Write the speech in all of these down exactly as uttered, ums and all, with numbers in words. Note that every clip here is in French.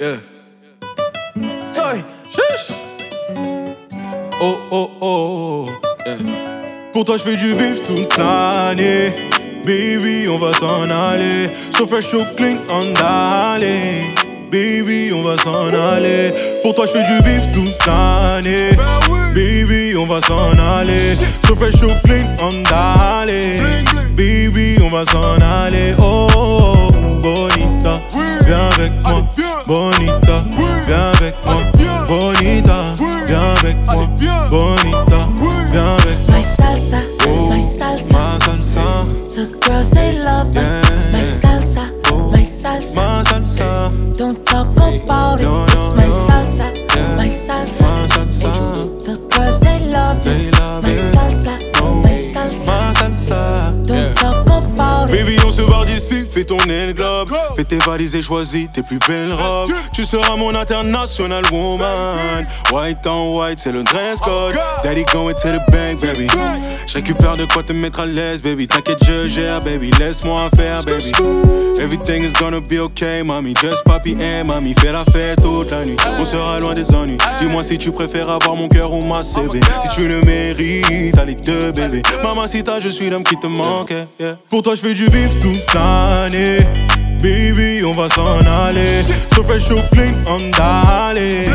yeah. Sorry, chiche. Oh, oh, oh, yeah. Pour toi, j'fais du bif toute l'année. Baby, on va s'en aller. So fresh, so clean, on d'aller. Baby, on va s'en aller. Pour toi, j'fais du bif toute l'année. Baby, on va s'en aller. So fresh, so clean, on d'aller. Baby, on va s'en aller. Oh, oh, oh, bonita, viens avec moi. Bonita, viens avec moi. Bonita, viens avec moi. Bonita, viens avec moi. My salsa, Oh, my salsa, ma salsa, the girls they love me. yeah. My salsa, Oh, my salsa, ma salsa, don't talk about it. No, It's no, my no. salsa, yeah. my salsa, Ma salsa, the girls they love they it. love My it. salsa, Oh, my salsa, ma salsa. don't Yeah. talk about it. Baby, on se barre d'ici, fais tourner le globe. Fais tes valises et choisis tes plus belles robes. Tu seras mon international woman. White on white, c'est le dress code. Daddy going to the bank, baby. Je récupère de quoi te mettre à l'aise, baby. T'inquiète, je gère, baby. Laisse-moi faire, baby. Everything is gonna be okay, mami. Just papi et mami. Fais la fête toute la nuit. On sera loin des ennuis. Dis-moi si tu préfères avoir mon cœur ou ma C B. Si tu le mérites, t'as les deux, bébé. Mamacita, je suis l'homme qui te manque. Yeah. Pour toi, je fais du bif toute l'année. Baby, on va s'en aller. So fresh, so clean, on d'aller.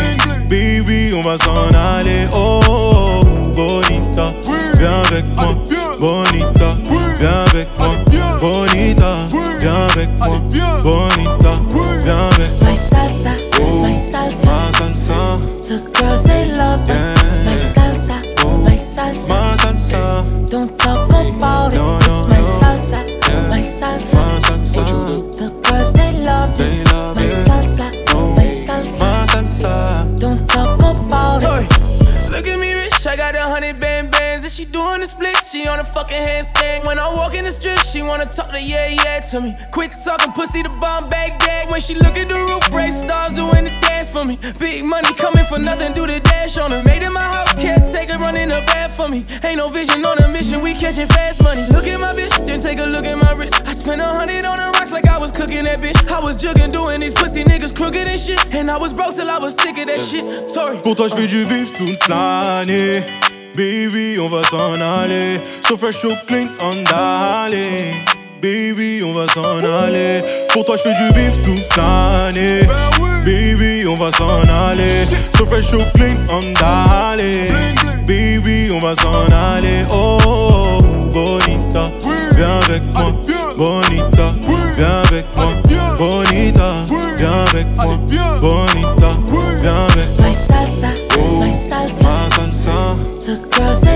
Baby, on va s'en aller. Oh, oh, oh, bonita, viens avec moi. Bonita, viens avec moi. Bonita, viens avec moi. Bonita, viens avec moi. My salsa, Oh, my salsa, ma salsa, the girls they love me. yeah. My salsa, my salsa, Ma salsa, don't talk about it. No, It's no, my no. salsa, Yeah. my salsa, ma salsa, the girls they love they it. love My it. salsa, Oh, my salsa, ma salsa. don't talk about Sorry. it. Look at me rich, I got a hundred band bands. And she doing the splits, she on a fucking handstand. When I walk in the strip, she wanna talk to yeah, yeah to me. Quit talking pussy, the bomb bag gag. When she look at the roof, race stars doing the dance for me. Big money coming for nothing, do the dash on her. Made in my house, can't take her running the bed for me. Ain't no vision on a mission, we catching fast money. Look at my bitch, then take a look at my wrist. I spent a hundred on the rocks like I was cooking that bitch. I was jugging, doing these pussy niggas crooked and shit. And I was broke till I was sick of that shit. Sorry. Pour toi, je fais du bif toute l'année. Baby, on va s'en aller. So fresh, so clean, on d'aller. Baby, on va s'en aller. Pour toi, je fais du bif toute l'année. Baby, on va s'en aller. So fresh, so clean, on d'aller. Baby, on va s'en aller. Oh, oh, oh, bonita, viens avec moi. Bonita, viens avec moi. Bonita, viens avec moi. Bonita, viens avec moi. My salsa, Oh, my salsa, ma salsa, the girls they